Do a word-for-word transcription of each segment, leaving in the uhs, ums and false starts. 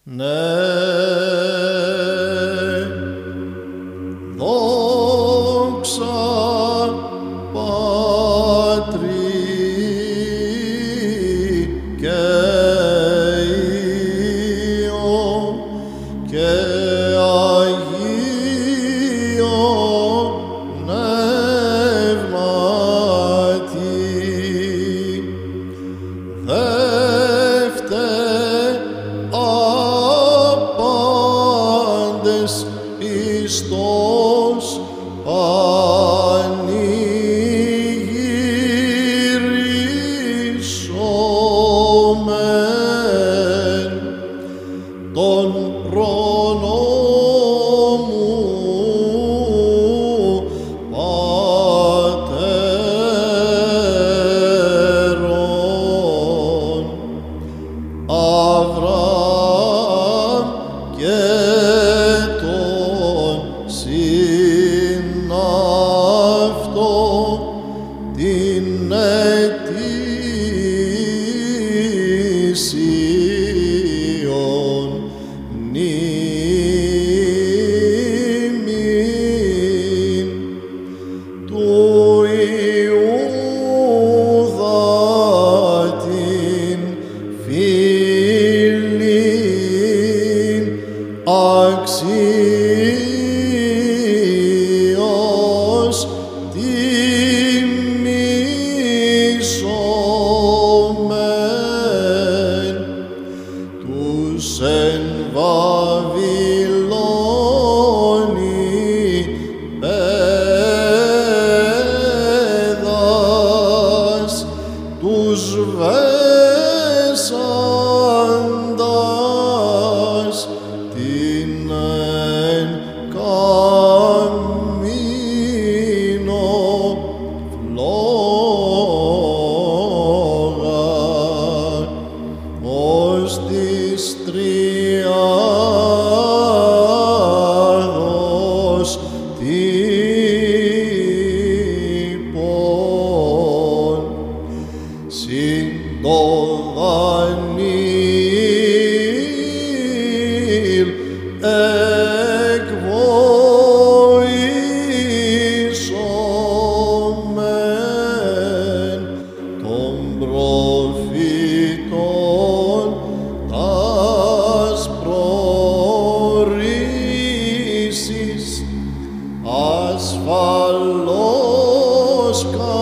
Ναι, δόξα Πατρί και Υιό και Αγίο Πνεύματι, δεύτε άπαντες πιστός πανηγυρίσομεν τον προνόμου πατέρων Αβραάμ και τον συναυτό την ετήσιον μνήμην του Ιούδα την φίλην αξίως τιμήσομεν τους εν Βαβυλώνη παιδας τους βέσαντας την εν καμίνο φλόγα ως της τριάδος τύπων συν το Δανείλ εκβοήσομεν των προφήτων τας προορίσεις ασφαλώς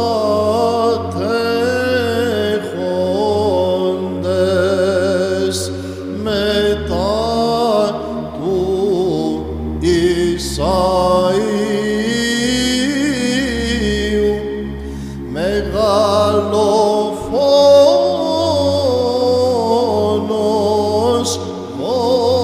κατέχοντες μετά του Ισαΐου μεγαλοφόνος